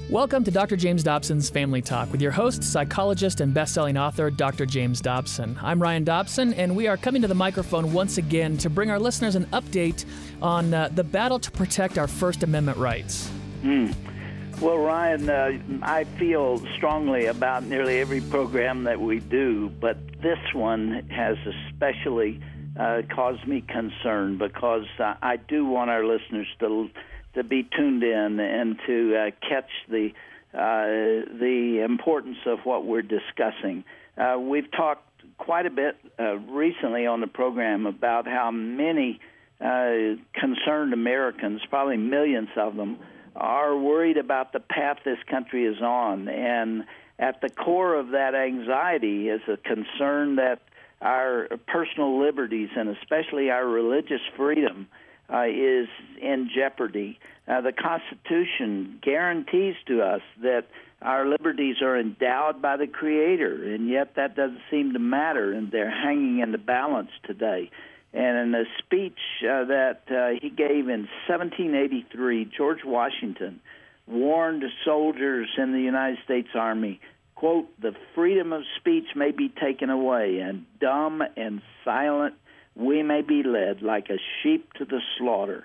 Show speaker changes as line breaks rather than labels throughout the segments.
Welcome to Dr. James Dobson's Family Talk with your host, psychologist, and best-selling author, Dr. James Dobson. I'm Ryan Dobson, and we are coming to the microphone once again to bring our listeners an update on the battle to protect our First Amendment rights.
Well, Ryan, I feel strongly about nearly every program that we do, but this one has especially caused me concern because I do want our listeners to be tuned in and to catch the importance of what we're discussing. We've talked quite a bit recently on the program about how many concerned Americans, probably millions of them, are worried about the path this country is on. And at the core of that anxiety is a concern that our personal liberties and especially our religious freedom is in jeopardy. The Constitution guarantees to us that our liberties are endowed by the Creator, and yet that doesn't seem to matter, and they're hanging in the balance today. And in a speech that he gave in 1783, George Washington warned soldiers in the United States Army, quote, "The freedom of speech may be taken away, and dumb and silent we may be led like a sheep to the slaughter."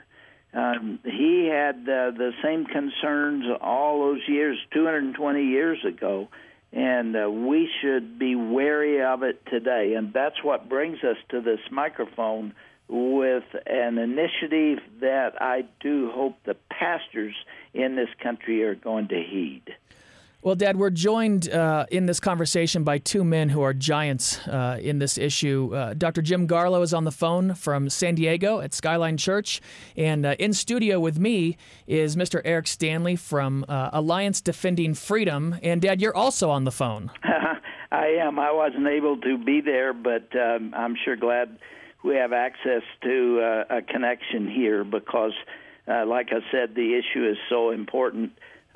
He had the same concerns all those years, 220 years ago, and we should be wary of it today. And that's what brings us to this microphone with an initiative that I do hope the pastors in this country are going to heed.
Well, Dad, we're joined in this conversation by two men who are giants in this issue. Dr. Jim Garlow is on the phone from San Diego at Skyline Church, and in studio with me is Mr. Eric Stanley from Alliance Defending Freedom. And, Dad, you're also on the phone.
I am. I wasn't able to be there, but I'm sure glad we have access to a connection here because, like I said, the issue is so important.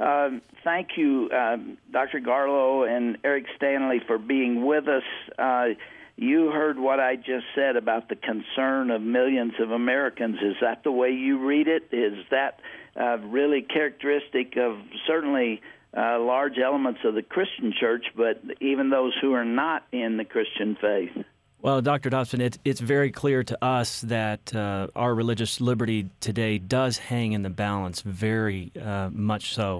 Thank you, Dr. Garlow and Eric Stanley, for being with us. You heard what I just said about the concern of millions of Americans. Is that the way you read it? Is that really characteristic of certainly large elements of the Christian church, but even those who are not in the Christian faith?
Well, Dr. Dobson, it's very clear to us that our religious liberty today does hang in the balance, very much so.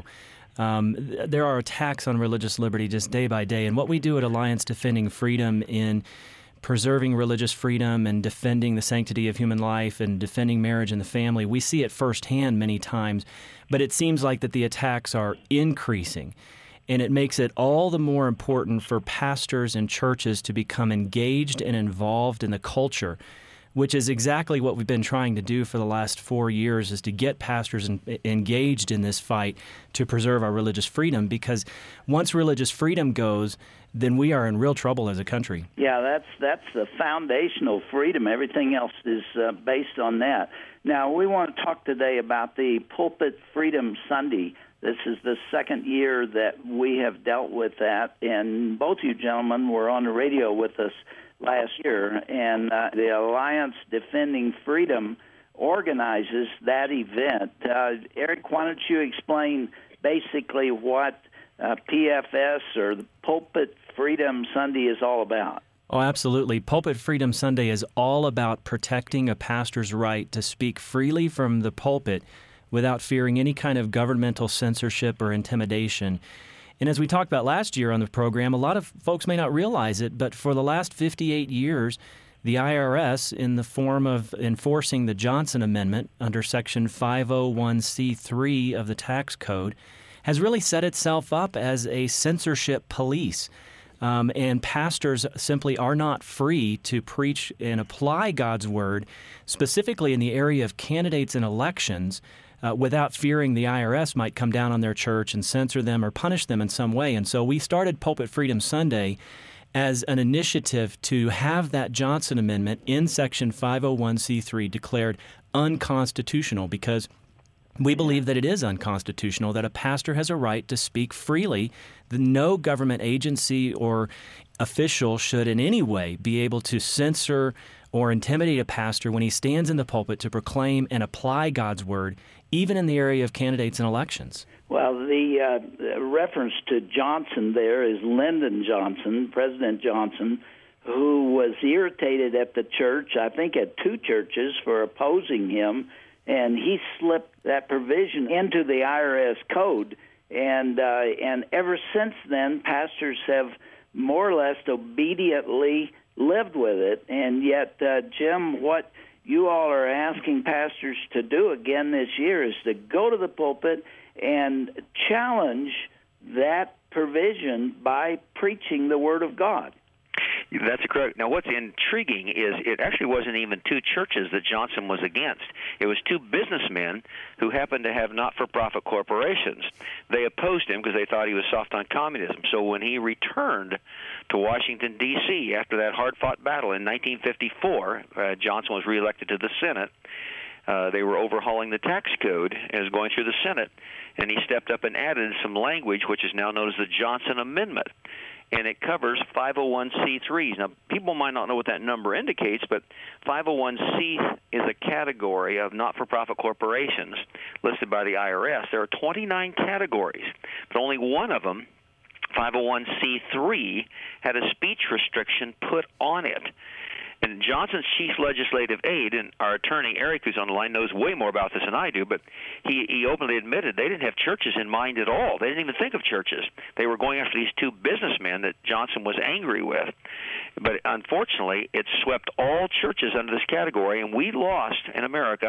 There are attacks on religious liberty just day by day, and what we do at Alliance Defending Freedom in preserving religious freedom and defending the sanctity of human life and defending marriage and the family, we see it firsthand many times, but it seems like that the attacks are increasing. And it makes it all the more important for pastors and churches to become engaged and involved in the culture, which is exactly what we've been trying to do for the last 4 years, is to get pastors engaged in this fight to preserve our religious freedom, because once religious freedom goes, then we are in real trouble as a country.
Yeah, that's the foundational freedom. Everything else is based on that. Now, we want to talk today about the Pulpit Freedom Sunday. This is the second year that we have dealt with that, and both you gentlemen were on the radio with us last year, and the Alliance Defending Freedom organizes that event. Eric, why don't you explain basically what PFS, or the Pulpit Freedom Sunday, is all about?
Oh, absolutely. Pulpit Freedom Sunday is all about protecting a pastor's right to speak freely from the pulpit without fearing any kind of governmental censorship or intimidation. And as we talked about last year on the program, a lot of folks may not realize it, but for the last 58 years, the IRS, in the form of enforcing the Johnson Amendment under Section 501c3 of the tax code, has really set itself up as a censorship police. And pastors simply are not free to preach and apply God's word, specifically in the area of candidates and elections, without fearing the IRS might come down on their church and censor them or punish them in some way. And so we started Pulpit Freedom Sunday as an initiative to have that Johnson Amendment in Section 501c3 declared unconstitutional, because We believe that it is unconstitutional, that a pastor has a right to speak freely. No government agency or official should in any way be able to censor or intimidate a pastor when he stands in the pulpit to proclaim and apply God's word, even in the area of candidates and elections.
Well, the reference to Johnson there is Lyndon Johnson, President Johnson, who was irritated at the church, I think at two churches, for opposing him, and he slipped that provision into the IRS code. And ever since then, pastors have more or less obediently lived with it. And yet, Jim, what you all are asking pastors to do again this year is to go to the pulpit and challenge that provision by preaching the Word of God.
That's correct. Now, what's intriguing is it actually wasn't even two churches that Johnson was against. It was two businessmen who happened to have not-for-profit corporations. They opposed him because they thought he was soft on communism. So when he returned to Washington, D.C., after that hard-fought battle in 1954, Johnson was reelected to the Senate. They were overhauling the tax code as going through the Senate, and he stepped up and added some language, which is now known as the Johnson Amendment. And it covers 501c3s. Now, people might not know what that number indicates, but 501c is a category of not-for-profit corporations listed by the IRS. There are 29 categories, but only one of them, 501c3, had a speech restriction put on it. And Johnson's chief legislative aide, and our attorney, Eric, who's on the line, knows way more about this than I do, but he openly admitted they didn't have churches in mind at all. They didn't even think of churches. They were going after these two businessmen that Johnson was angry with. But unfortunately, it swept all churches under this category, and we lost, in America,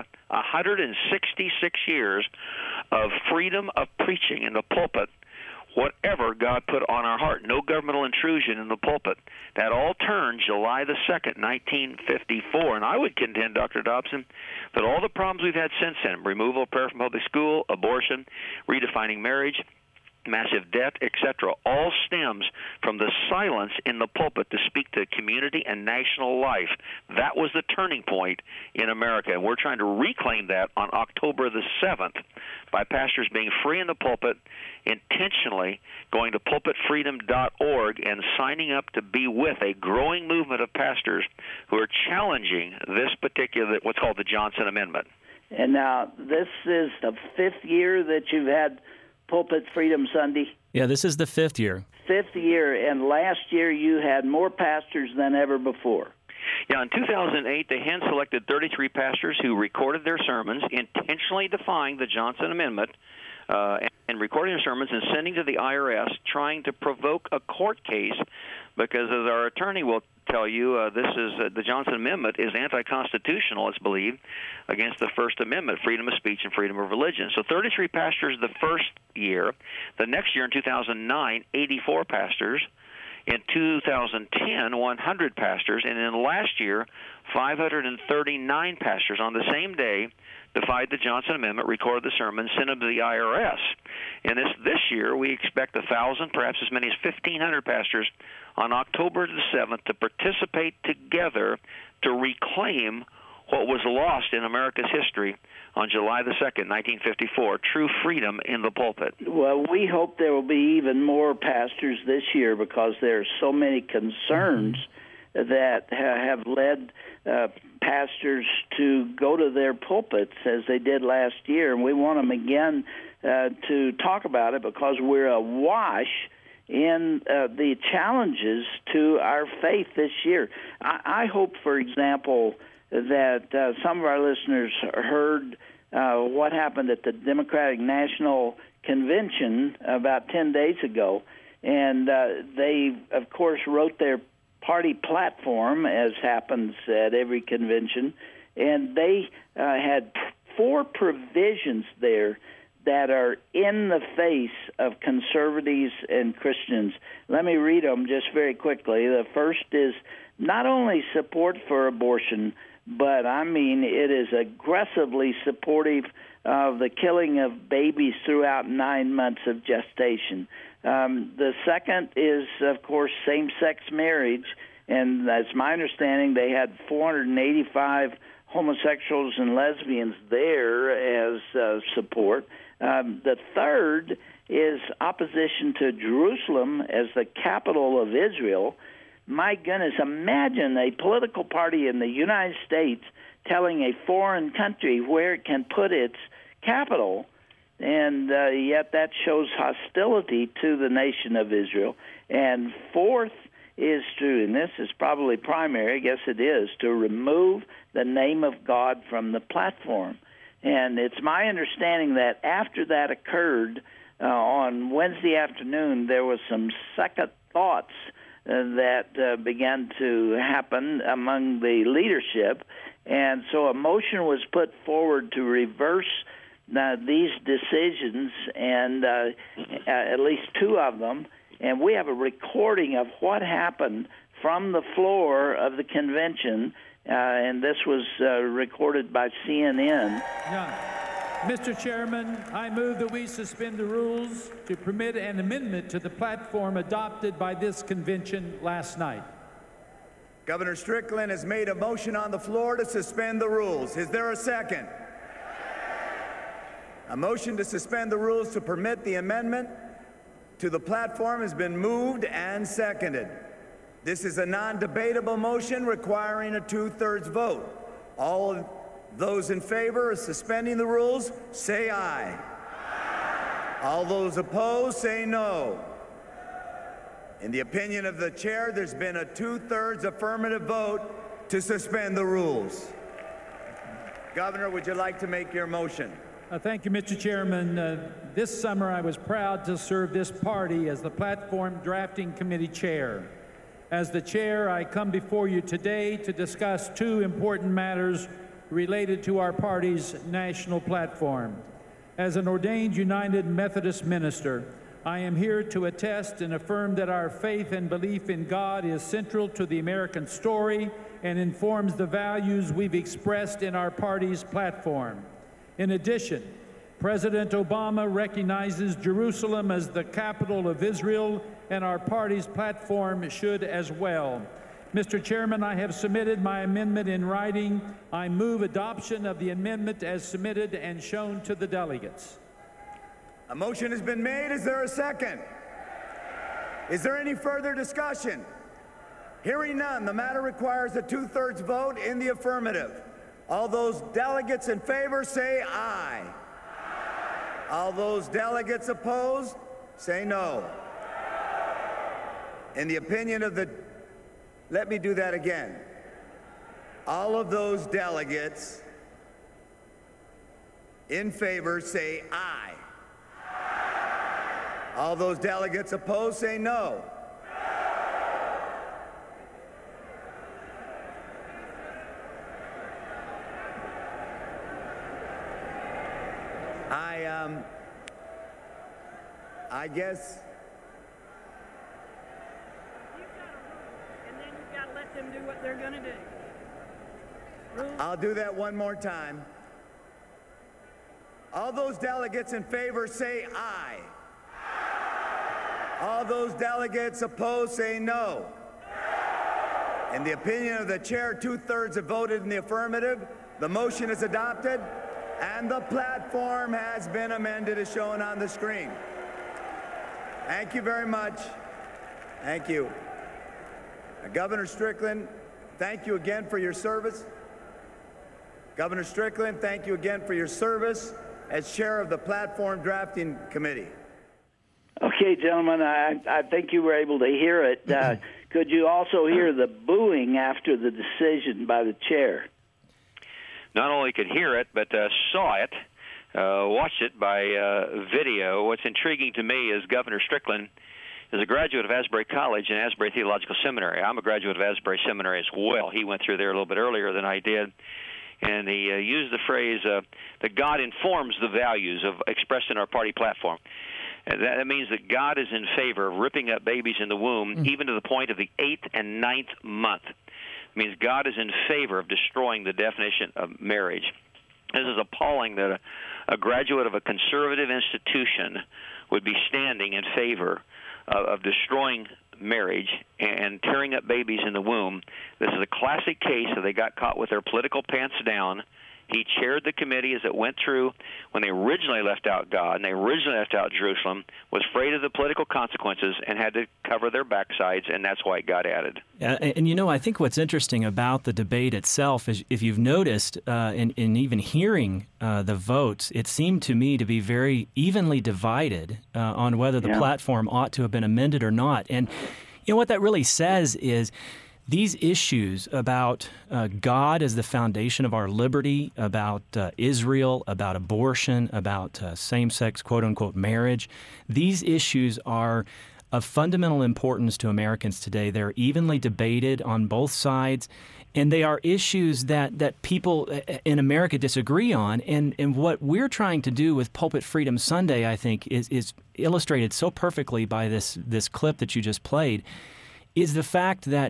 166 years of freedom of preaching in the pulpit, whatever God put on our heart. No governmental intrusion in the pulpit. That all turned July the 2nd, 1954. And I would contend, Dr. Dobson, that all the problems we've had since then, removal of prayer from public school, abortion, redefining marriage, massive debt, etc., all stems from the silence in the pulpit to speak to community and national life. That was the turning point in America, and we're trying to reclaim that on October the 7th by pastors being free in the pulpit, intentionally going to pulpitfreedom.org and signing up to be with a growing movement of pastors who are challenging this particular, what's called the Johnson Amendment.
And now this is the fifth year that you've had Pulpit Freedom Sunday?
Yeah, this is the fifth year.
Fifth year, and last year you had more pastors than ever before.
Yeah, in 2008, they hand-selected 33 pastors who recorded their sermons, intentionally defying the Johnson Amendment, and recording their sermons and sending to the IRS, trying to provoke a court case, because as our attorney will tell you, the Johnson Amendment is anti-constitutional, it's believed, against the First Amendment, freedom of speech and freedom of religion. So 33 pastors the first year. The next year, in 2009, 84 pastors. In 2010, 100 pastors. And in last year, 539 pastors on the same day defied the Johnson Amendment, recorded the sermon, sent them to the IRS. And this year, we expect 1,000, perhaps as many as 1,500 pastors on October the 7th to participate together to reclaim what was lost in America's history on July the 2nd, 1954, true freedom in the pulpit.
Well, we hope there will be even more pastors this year because there are so many concerns that have led pastors to go to their pulpits as they did last year. And we want them again to talk about it because we're awash in the challenges to our faith this year. I hope, for example, that some of our listeners heard what happened at the Democratic National Convention about 10 days ago. And they, of course, wrote their party platform, as happens at every convention, and they had 4 provisions there that are in the face of conservatives and Christians. Let me read them just very quickly. The first is not only support for abortion, but I mean it is aggressively supportive of the killing of babies throughout 9 months of gestation. The second is, of course, same-sex marriage, and that's my understanding they had 485 homosexuals and lesbians there as support. The third is opposition to Jerusalem as the capital of Israel. My goodness, imagine a political party in the United States telling a foreign country where it can put its capital, and yet that shows hostility to the nation of Israel. And fourth is to, and this is probably primary, I guess it is, to remove the name of God from the platform. And it's my understanding that after that occurred on Wednesday afternoon, there was some second thoughts that began to happen among the leadership. And so a motion was put forward to reverse these decisions, and at least two of them. And we have a recording of what happened from the floor of the convention, and this was recorded by CNN.
Yeah. Mr. Chairman, I move that we suspend the rules to permit an amendment to the platform adopted by this convention last night.
Governor Strickland has made a motion on the floor to suspend the rules. Is there a second? A motion to suspend the rules to permit the amendment to the platform has been moved and seconded. This is a non-debatable motion requiring a two-thirds vote. All those in favor of suspending the rules, say aye. All those opposed, say no. In the opinion of the chair, there's been a two-thirds affirmative vote to suspend the rules. Governor, would you like to make your motion?
Thank you, Mr. Chairman. This summer, I was proud to serve this party as the Platform Drafting Committee Chair. As the chair, I come before you today to discuss two important matters related to our party's national platform. As an ordained United Methodist minister, I am here to attest and affirm that our faith and belief in God is central to the American story and informs the values we've expressed in our party's platform. In addition, President Obama recognizes Jerusalem as the capital of Israel, and our party's platform should as well. Mr. Chairman, I have submitted my amendment in writing. I move adoption of the amendment as submitted and shown to the delegates.
A motion has been made. Is there a second? Is there any further discussion? Hearing none, the matter requires a two-thirds vote in the affirmative. All those delegates in favor say aye. All those delegates opposed say no. In the opinion of the... Let me do that again. All of those delegates in favor say aye. All those delegates opposed say no. I guess.
And then you've got to let them do what they're going to do.
I'll do that one more time. All those delegates in favor say aye. All those delegates opposed say no. In the opinion of the chair, two-thirds have voted in the affirmative. The motion is adopted, and the platform has been amended as shown on the screen. Thank you very much. Thank you. Governor Strickland, thank you again for your service. Governor Strickland, thank you again for your service as chair of the Platform Drafting Committee.
Okay, gentlemen, I think you were able to hear it. Could you also hear the booing after the decision by the chair?
Not only could hear it, but saw it, watched it by video. What's intriguing to me is Governor Strickland is a graduate of Asbury College and Asbury Theological Seminary. I'm a graduate of Asbury Seminary as well. He went through there a little bit earlier than I did. And he used the phrase that God informs the values of expressed in our party platform. And that means that God is in favor of ripping up babies in the womb, even to the point of the 8th and 9th month. It means God is in favor of destroying the definition of marriage. This is appalling that a graduate of a conservative institution would be standing in favor of destroying marriage and tearing up babies in the womb. This is a classic case that they got caught with their political pants down He chaired the committee as it went through when they originally left out God and they originally left out Jerusalem, was afraid of the political consequences and had to cover their backsides, and that's why it got added.
And I think what's interesting about the debate itself is, if you've noticed, in even hearing the votes, it seemed to me to be very evenly divided on whether the platform ought to have been amended or not. And what that really says is, these issues about God as the foundation of our liberty, about Israel, about abortion, about same-sex, quote-unquote, marriage, these issues are of fundamental importance to Americans today. They're evenly debated on both sides, and they are issues that people in America disagree on. And what we're trying to do with Pulpit Freedom Sunday, I think, is illustrated so perfectly by this clip that you just played, is the fact that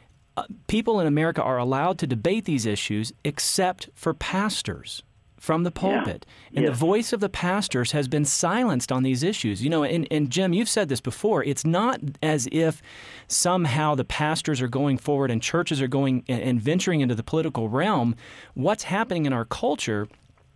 people in America are allowed to debate these issues except for pastors from the pulpit. Yeah. And the voice of the pastors has been silenced on these issues. And Jim, you've said this before. It's not as if somehow the pastors are going forward and churches are going and venturing into the political realm. What's happening in our culture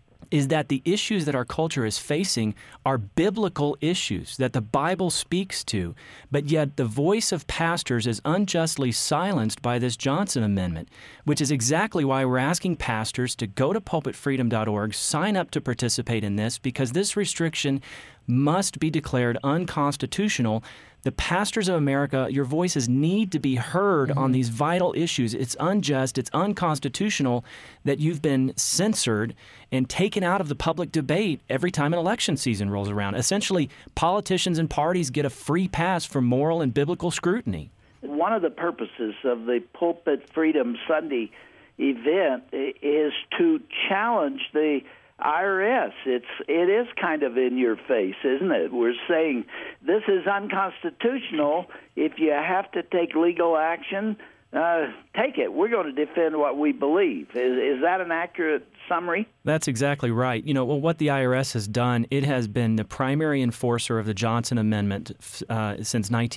is that the issues that our culture is facing are biblical issues that the Bible speaks to, but yet the voice of pastors is unjustly silenced by this Johnson Amendment, which is exactly why we're asking pastors to go to pulpitfreedom.org, sign up to participate in this, because this restriction must be declared unconstitutional. The pastors of America, your voices need to be heard on these vital issues. It's unjust, it's unconstitutional that you've been censored and taken out of the public debate every time an election season rolls around. Essentially, politicians and parties get a free pass for moral and biblical scrutiny.
One of the purposes of the Pulpit Freedom Sunday event is to challenge the IRS. It is kind of in your face, isn't it? We're saying this is unconstitutional. If you have to take legal action, take it. We're going to defend what we believe. Is that an accurate summary?
That's exactly right. What the IRS has done, it has been the primary enforcer of the Johnson Amendment since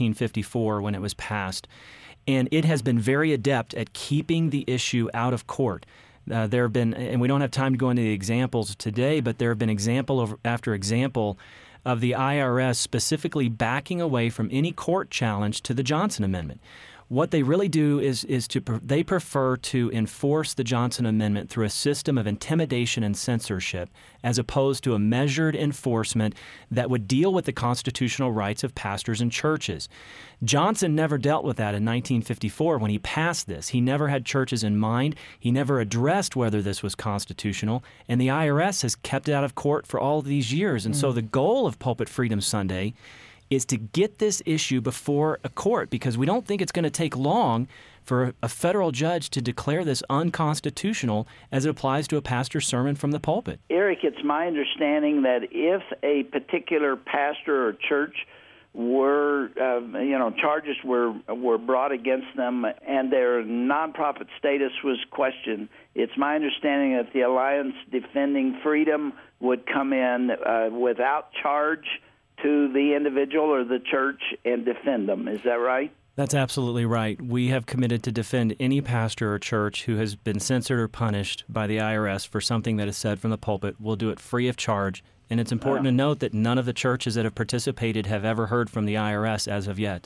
1954 when it was passed. And it has been very adept at keeping the issue out of court. There have been, and we don't have time to go into the examples today, but there have been example after example of the IRS specifically backing away from any court challenge to the Johnson Amendment. What they really do is they prefer to enforce the Johnson Amendment through a system of intimidation and censorship, as opposed to a measured enforcement that would deal with the constitutional rights of pastors and churches. Johnson never dealt with that in 1954 when he passed this. He never had churches in mind. He never addressed whether this was constitutional, and the IRS has kept it out of court for all these years. And so the goal of Pulpit Freedom Sunday is to get this issue before a court, because we don't think it's going to take long for a federal judge to declare this unconstitutional as it applies to a pastor's sermon from the pulpit.
Eric, it's my understanding that if a particular pastor or church were, charges were brought against them and their nonprofit status was questioned, it's my understanding that the Alliance Defending Freedom would come in without charge to the individual or the church and defend them. Is that right?
That's absolutely right. We have committed to defend any pastor or church who has been censored or punished by the IRS for something that is said from the pulpit. We'll do it free of charge. And it's important to note that none of the churches that have participated have ever heard from the IRS as of yet.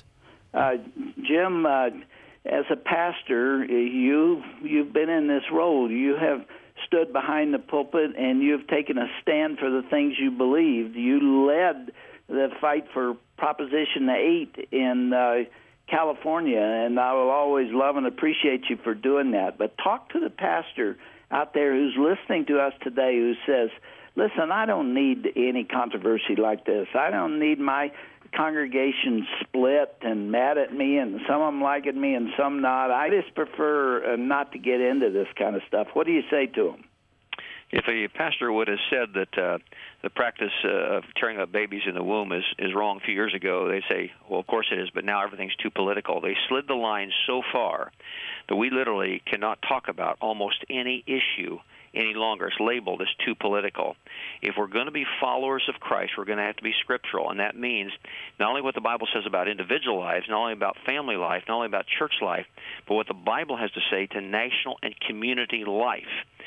Jim, as a pastor, you've been in this role. You have stood behind the pulpit and you've taken a stand for the things you believed. You led the fight for Proposition 8 in California, and I will always love and appreciate you for doing that. But talk to the pastor out there who's listening to us today who says, listen, I don't need any controversy like this. I don't need my congregation split and mad at me, and some of them liking me and some not. I just prefer not to get into this kind of stuff. What do you say to them?
If a pastor would have said that the practice of tearing up babies in the womb is wrong a few years ago, they'd say, well, of course it is, but now everything's too political. They slid the line so far that we literally cannot talk about almost any issue any longer. It's labeled as too political. If we're going to be followers of Christ, we're going to have to be scriptural, and that means not only what the Bible says about individual lives, not only about family life, not only about church life, but what the Bible has to say to national and community life.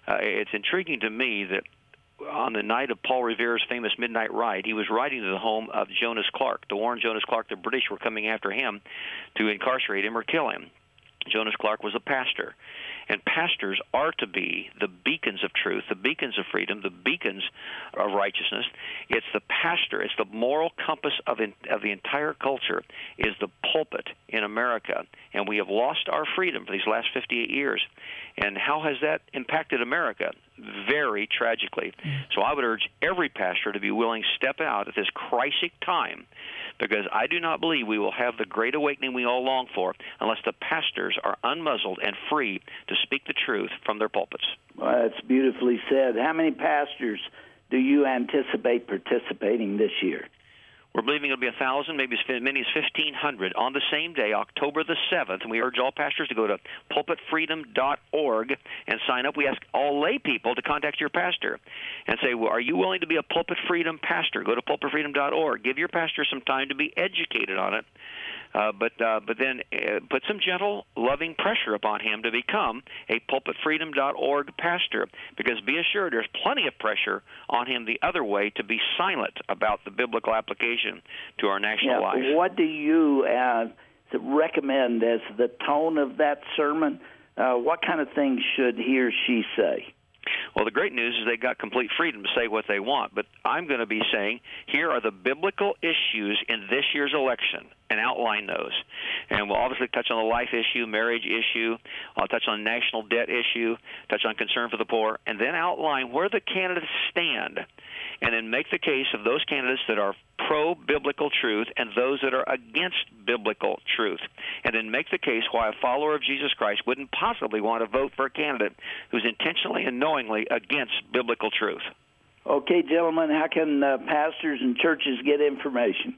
it's intriguing to me that on the night of Paul Revere's famous midnight ride, he was riding to the home of Jonas Clark, the Warren Jonas Clark. The British were coming after him to incarcerate him or kill him. Jonas Clark was a pastor. And pastors are to be the beacons of truth, the beacons of freedom, the beacons of righteousness. It's the pastor, it's the moral compass of the entire culture, is the pulpit in America. And we have lost our freedom for these last 58 years. And how has that impacted America? Very tragically. So I would urge every pastor to be willing to step out at this crisis time, because I do not believe we will have the great awakening we all long for unless the pastors are unmuzzled and free to speak the truth from their pulpits.
Well, that's beautifully said. How many pastors do you anticipate participating this year?
We're believing it'll be 1,000, maybe as many as 1,500 on the same day, October the 7th. And we urge all pastors to go to pulpitfreedom.org and sign up. We ask all lay people to contact your pastor and say, well, are you willing to be a Pulpit Freedom pastor? Go to pulpitfreedom.org. Give your pastor some time to be educated on it. But then put some gentle, loving pressure upon him to become a pulpitfreedom.org pastor, because be assured there's plenty of pressure on him the other way to be silent about the biblical application to our national life.
What do you recommend as the tone of that sermon? What kind of things should he or she say?
Well, the great news is they got complete freedom to say what they want, but I'm going to be saying here are the biblical issues in this year's election, and outline those. And we'll obviously touch on the life issue, marriage issue, I'll touch on national debt issue, touch on concern for the poor, and then outline where the candidates stand, and then make the case of those candidates that are pro-biblical truth and those that are against biblical truth, and then make the case why a follower of Jesus Christ wouldn't possibly want to vote for a candidate who's intentionally and knowingly against biblical truth.
Okay, gentlemen, how can pastors and churches get information?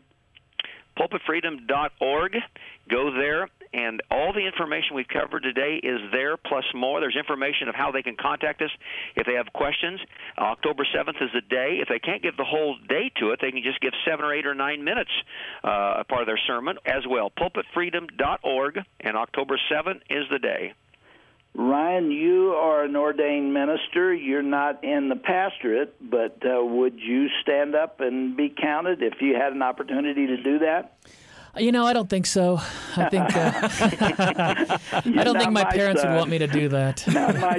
pulpitfreedom.org. Go there, and all the information we've covered today is there, plus more. There's information of how they can contact us if they have questions. October 7th is the day. If they can't give the whole day to it, they can just give 7 or 8 or 9 minutes a part of their sermon as well. pulpitfreedom.org, and October 7th is the day.
Ryan, you are an ordained minister. You're not in the pastorate, but would you stand up and be counted if you had an opportunity to do that?
You know, I don't think so. I think I don't think my parents would want me to do that.
Not my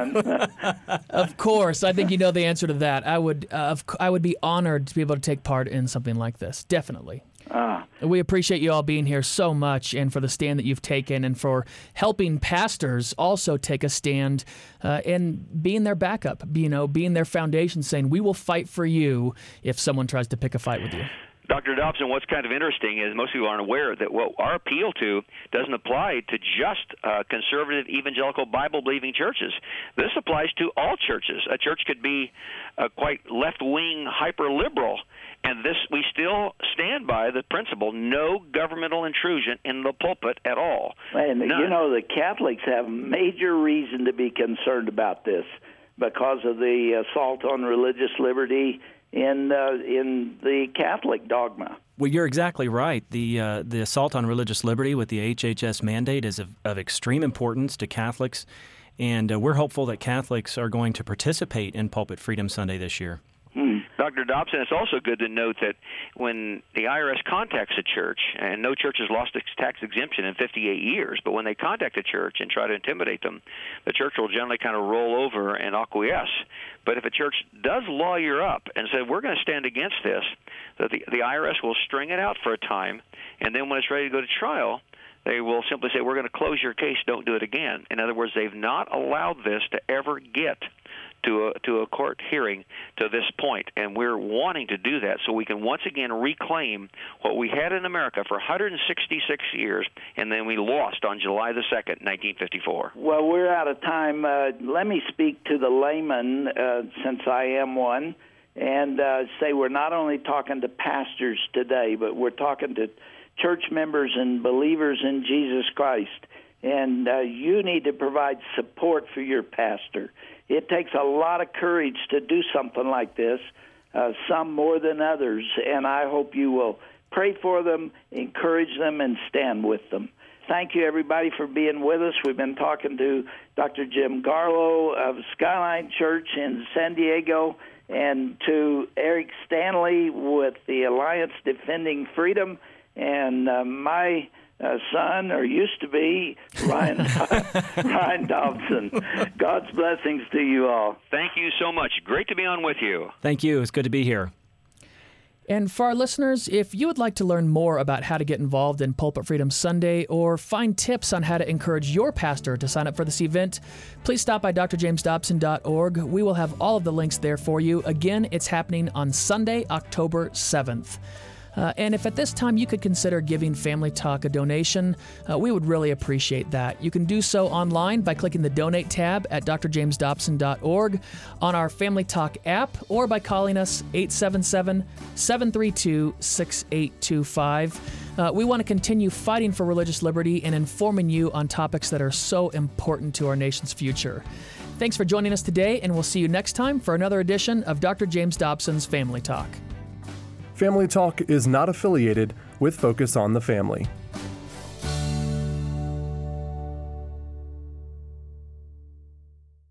son.
Of course, I think you know the answer to that. I would be honored to be able to take part in something like this. Definitely. We appreciate you all being here so much, and for the stand that you've taken, and for helping pastors also take a stand and being their backup, being their foundation, saying, we will fight for you if someone tries to pick a fight with you.
Dr. Dobson, what's kind of interesting is most people aren't aware that what our appeal to doesn't apply to just conservative, evangelical, Bible-believing churches. This applies to all churches. A church could be quite left-wing, hyper-liberal, and this we still stand by the principle, no governmental intrusion in the pulpit at all.
And, you know, the Catholics have major reason to be concerned about this because of the assault on religious liberty in the Catholic dogma.
Well, you're exactly right. The assault on religious liberty with the HHS mandate is of extreme importance to Catholics, and we're hopeful that Catholics are going to participate in Pulpit Freedom Sunday this year.
Dr. Dobson, it's also good to note that when the IRS contacts a church, and no church has lost its tax exemption in 58 years, but when they contact a church and try to intimidate them, the church will generally kind of roll over and acquiesce. But if a church does lawyer up and say, we're going to stand against this, that the IRS will string it out for a time, and then when it's ready to go to trial, they will simply say, we're going to close your case, don't do it again. In other words, they've not allowed this to ever get to a court hearing to this point, and we're wanting to do that so we can once again reclaim what we had in America for 166 years, and then we lost on July the 2nd, 1954.
Well, we're out of time. Let me speak to the layman, since I am one, and say we're not only talking to pastors today, but we're talking to church members and believers in Jesus Christ, and you need to provide support for your pastor. It takes a lot of courage to do something like this, some more than others, and I hope you will pray for them, encourage them, and stand with them. thank you, everybody, for being with us. We've been talking to Dr. Jim Garlow of Skyline Church in San Diego and to Eric Stanley with the Alliance Defending Freedom and my son, or used to be, Ryan Dobson. God's blessings to you all.
Thank you so much. Great to be on with you.
Thank you. It's good to be here.
And for our listeners, if you would like to learn more about how to get involved in Pulpit Freedom Sunday or find tips on how to encourage your pastor to sign up for this event, please stop by drjamesdobson.org. We will have all of the links there for you. Again, it's happening on Sunday, October 7th. And if at this time you could consider giving Family Talk a donation, we would really appreciate that. You can do so online by clicking the Donate tab at drjamesdobson.org, on our Family Talk app, or by calling us 877-732-6825. We want to continue fighting for religious liberty and informing you on topics that are so important to our nation's future. Thanks for joining us today, and we'll see you next time for another edition of Dr. James Dobson's Family Talk.
Family Talk is not affiliated with Focus on the Family.